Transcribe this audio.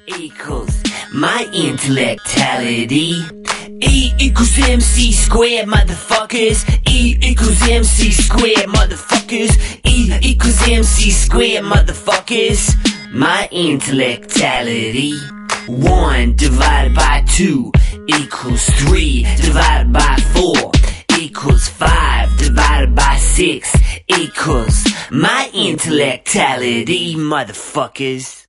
equals my intellectuality. E equals MC squared, motherfuckers. E equals MC squared, motherfuckers. E equals MC squared, motherfuckers. My intellectuality. 1 divided by 2 equals 3 divided by 4 equals 5 divided by 6 equals my intellectuality, motherfuckers.